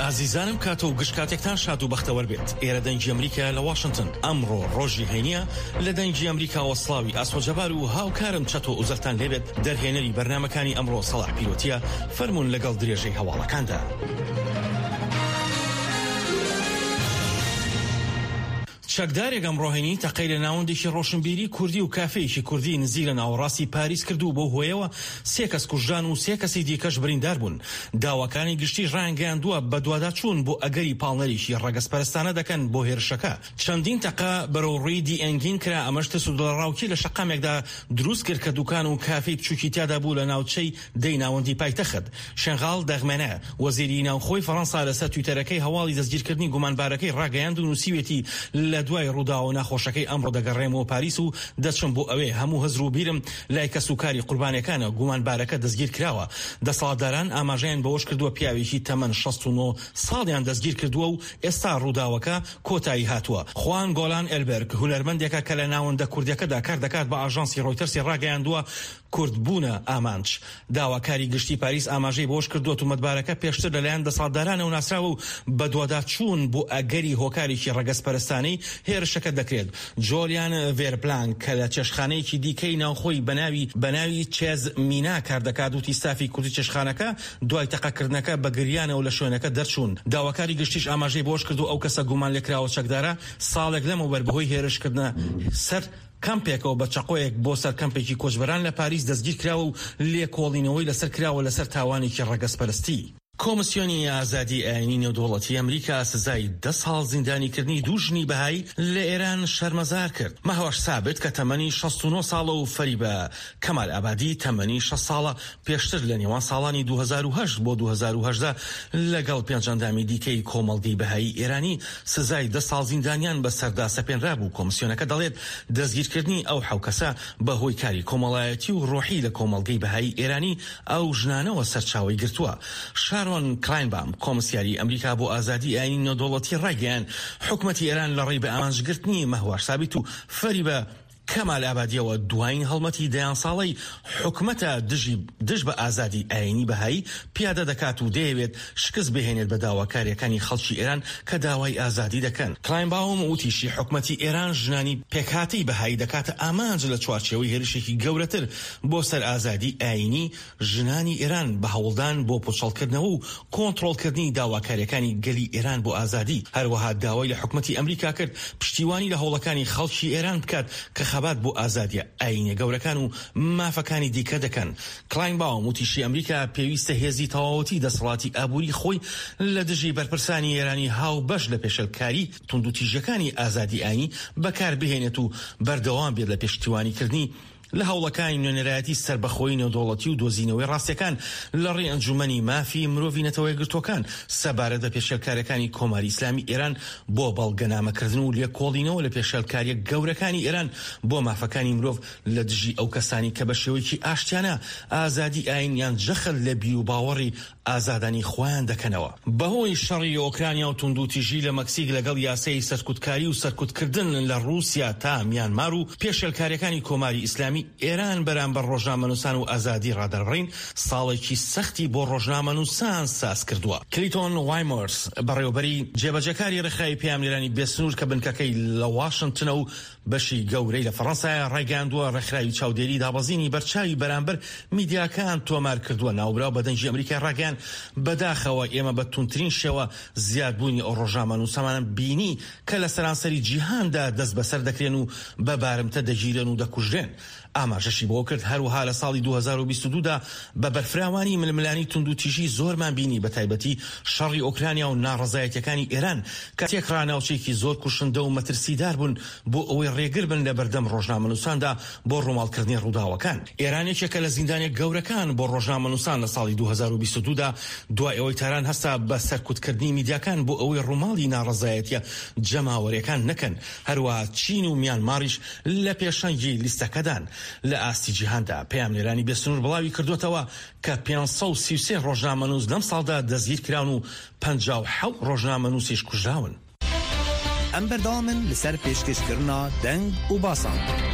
ئازیزانم کاتە و گشتکاتێکتان شاد و بەختەوەر بێت. ئێرە دەنگی ئەمریکا لە واشنگتن. ئەمڕۆ ڕۆژی هەینیە لە دەنگی ئەمریکا وەسڵاوی ئاسۆجەبار و هاوکارم چەتۆ ئوزەرتان لێبێت دەرهێنەری بەرنامەکانی ئەمڕۆ سەلاح پیرۆتیە فەرموون لەگەڵ درێژەی هەواڵەکاندا. چەکدارێک ئەمڕۆهێنی تەقەی لە ناوەندێکی ڕۆشنبیری کوردی و کافەیەکی کوردی نزیک لە ناوەڕاستی پاریس کردو بۆ هۆیەوە 3 کەس کوژران و 3 کەسی دیکەش بریندار بوون. داواکانی گشتی ڕایانگەیاندووە بە دوواداچوون بۆ ئەگەری پاڵنەریشی ڕەگەزپەرستانە دەکەن بۆ هێرشەکە. چەندین تەقە بەرەو ڕووی دیئەنگین کرا. ئەمەش سودڵەڕاوکی لە شەقامێکدا دروست کرد کە دوکان و کافەی بچووکی تیادا بوو لە ناوچەی دەی ناوەندی پایتەخت. شەنغاڵ دەغمێنە وەزیری ناوخۆی فەڕەنسا لەسەر تویتەرەکەی هەواڵی دەستگیرکردنی گومانبارەکەی ڕاگەیاند و نووسیوێتی لە دوای ڕووداوە ناخۆشەکەی ئەمڕۆ دەگەڕێمەوە پاریس و دەچم بۆ ئەوێ هەموو هەزر و بیرم لای کەسوکاری قوربانیەکانە گومانبارەکە دەستگیر کراوە. دەسەڵاتداران ئاماژەیان بەوەش کردووە پیاوێکی تەمەن 69 ساڵیان دەستگیر کردووە و ئێستا ڕووداوەکە کۆتایی هاتووە. خوان گۆلان ئێلبەرگ هونەرمەندێکە کە لە ناوەندە کوردیەکەدا کار دەکات بە ئاژانسی ڕۆیتەرسی ڕاگەیاندووە کوردبوونە ئامانج. داواکاری گشتی پاریس ئاماژەی بۆش کردووە تومەتبارەکە پێشتر لەلایەن دەسەڵاتدارانەوە ناسراوە و بە دوواداچوون بۆ ئەگەری هۆکارێکی ڕەگەزپەرستانەی هێرشەکە دەکرێت. جۆلیان ڤێرپلان کە لە چێشخانەیەکی دیکەی ناوخۆی بەناوی چێز مینا کار دەکات و تیستافی کوردی چێشخانەکە دوای تەقەکردنەکە بە گریانەوە لە شوێنەکە دەرچوون. داواکاری گشتیش ئاماژەی بۆش کردو ئەو کەسە گومان لێکراوە چەکدارە ساڵێک لەمەوبەر بەهۆی هێرشکردنە سەر کەمپێکەوە بە چەقۆیەک بۆ سەر کەمپێکی کۆچبەران لە پاریس دەستگیر کراوە و لێکۆڵینەوەی لەسەر کراوە لەسەر تاوانێکی ڕەگەزپەرستی. کۆمسیۆنی ئازادی ئاینی نێودوڵەتی ئەمریکا سزای 10 ساڵ زیندانیکردنی دوو ژنی بەهایی لە ئێران شەرمەزار کرد. مەهوەش سابت کە تەمەنی 69 ساڵە و فەریبە کەمال ئابادی تەمەنی 6 ساڵە پێشتر لە نێوان ساڵانی 2008 بۆ 2018 لەگەڵ پێنجەندامی دیکەی کۆمەڵگەی بەهایی ئێرانی سزای 10 ساڵ زیندانیان بەسەردا سەپێنرا بوو. کۆمسیۆنەکە دەڵێت دەستگیرکردنی ئەو حەوکەسە بەهۆی کاری کۆمەڵایەتی و ڕۆحی لە کۆمەڵگەی بەهایی ئێرانی ئەو ژنانەوە سەرچاوەی گرتووە. شارۆن کلاینبام کۆمسیاری ئەمریکا بۆ ئازادی ئاینی نێودوڵەتی ڕاگەیاند حکومەتی ئێران لە ڕێی بە ئامانجگرتنی مەهوەش سابت و فەریبە کەمال ئابادیەوە دوایین هەڵمەتی دەیان ساڵەی حکومەتە دژ بە ئازادی ئاینی بەهایی پیادە دەکات و دەیەوێت شکست بهێنێت بە داواکاریەکانی خەڵکی ئێران کە داوای ئازادی دەکەن. کلاینباوم وتیشی حکومەتی ئێران ژنانی پێکهاتەی بەهایی دەکاتە ئامانج لە چوارچێوەی هێرشێکی گەورەتر بۆ سەر ئازادی ئاینی ژنانی ئێران بە هەوڵدان بۆ پوچەڵکردنەوە و کۆنتڕۆڵکردنی داواکاریەکانی گەلی ئێران بۆ ئازادی. هەروەها داوای لە حکومەتی ئەمریکا کرد پشتیوانی لە هەوڵەکانی خەڵکی ئێران بکات کە خەبات بۆ ئازادی ئاینیە گەورەکان و مافەکانی دیکە دەکەن. کلاینباوم وتیشی ئەمریکا پێویستە هێزی تەواوەتی دەسەڵاتی ئابووری خۆی لە دژی بەرپرسانی ئێرانی هاو بەش لە پێشەلکاری توندوتیژەکانی ئازادی ئاینی بەکار بهێنێت و بەردەوام بێت لە پێشتیوانیکردنی لە هەوڵەکانی نوێنەرایەتی سربەخۆی نێودوڵەتی و دۆزینەوەی ڕاستیەکان لە ڕێی ئەنجومەنی مافی مرۆڤی نەتەوەی گرتوەکان سەبارەت بە پێشێلکاریەکانی کۆماری ئیسلامی ئێران بۆ بەڵگەنامەکردن و لێکۆڵینەوە لە پێشێلکاریە گەورەکانی ئێران بۆ مافەکانی مرۆڤ لە دژی ئەو کەسانی کە بە شێوەیەکی ئاشتیانە ئازادی ئاینیان جەخت لە بیر و باوەڕی ئازادانی خۆیان دەکەنەوە. بەهۆی شەڕی ئۆکرانیا و توندوتیژی لە مەکسیک لەگەڵ یاسەی سەرکوتکاری و سەرکوتکردن لە رووسیا تا میانمار و پێشێلکاریەکانی کۆماری ئیسلامی ئێران بەرامبەر ڕۆژنامەنووسان و ئازادی ڕادەربڕین ساڵێکی سەختی بۆ ڕۆژنامەنووسان ساز کردووە. کلیتۆن وایمۆرس بەڕێوەبەری جێبەجەکاری ڕێکخراوی پەیامنێرانی بێسنوور کە بنکەکەی لە واشنگتنە و بەشی گەورەی لە فەڕەنسایە ڕێگەاندووە ڕێکخراوی چاودێری دابەزینی بەرچاوی بەرامبەر میدیاکان تۆمار کردووە. ناوبراو بە دەنگی ئەمریکای ڕاگەیاند بەداخەوە ئێمە بە توندترین شێوە زیادبوونی ئەو ڕۆژنامەنووسەمانە بینی کە لە سەرانسەری جیهاندا دەست بەسەر دەکرێن و بە بارمتە دەگیرن و دەکوژرێن. ئاماژەشی بۆ کرد هەروەها لە ساڵی 2022دا بە بەرفراوانی ململانی توندوتیژی زۆرمان بینی بە تایبەتی شەڕی ئۆکرانیا و ناڕەزایەتیەکانی ئێران کە تێکڕا ناوچەیەکی زۆر کوشندە و مەترسیدار بوون بۆ ئەوەی ڕێگر بن لە بەردەم ڕۆژنامەنووساندا بۆ ڕۆماڵکردنی ڕووداوەکان. ئێرانێکێکە لە زیندانێک گەورەکان بۆ ڕۆژنامەنووسان لە ساڵی 2022دا دوای ئەوەی تاران هەستا بە سەرکوتکردنی میدیاکان بۆ ئەوەی ڕووماڵی ناڕەزایەتیە جەماوەریەکان نەکەن. هەروەها چین و میانماریش لە پێشەنگی لیستەکەدان. لە ئاستی جیهاندا پەیامنێرانی بێسنوور بڵاوی کردوتەوە کە 533 ڕۆژنامەنووس لەم ساڵدا دەستگیر کراون و 57 ڕۆژنامەنووسیش کوژراون. ئەم بەردەوامن لەسەر پێشکەشکردنا دەنگ و باسان.